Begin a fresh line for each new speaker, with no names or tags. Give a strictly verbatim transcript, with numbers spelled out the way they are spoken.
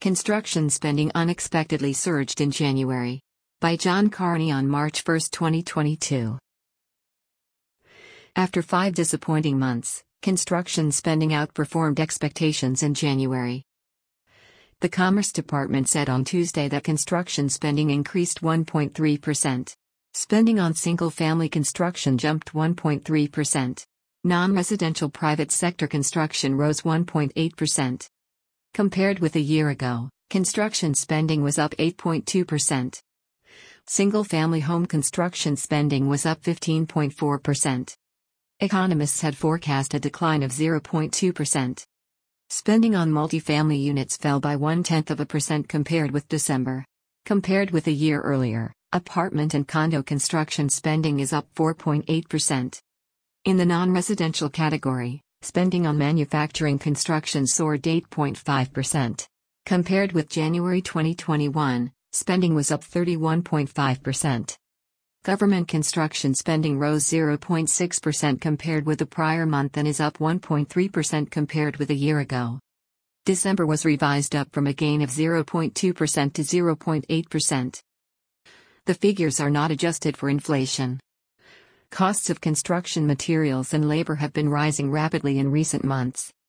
Construction spending unexpectedly surged in January. By John Carney on March first, twenty twenty-two. After five disappointing months, construction spending outperformed expectations in January. The Commerce Department said on Tuesday that construction spending increased one point three percent. Spending on single-family construction jumped one point three percent. Non-residential private sector construction rose one point eight percent. Compared with a year ago, construction spending was up eight point two percent. Single-family home construction spending was up fifteen point four percent. Economists had forecast a decline of zero point two percent. Spending on multifamily units fell by one-tenth of a percent compared with December. Compared with a year earlier, apartment and condo construction spending is up four point eight percent. In the non-residential category, spending on manufacturing construction soared eight point five percent. Compared with January twenty twenty-one, spending was up thirty-one point five percent. Government construction spending rose zero point six percent compared with the prior month and is up one point three percent compared with a year ago. December was revised up from a gain of zero point two percent to zero point eight percent. The figures are not adjusted for inflation. Costs of construction materials and labor have been rising rapidly in recent months,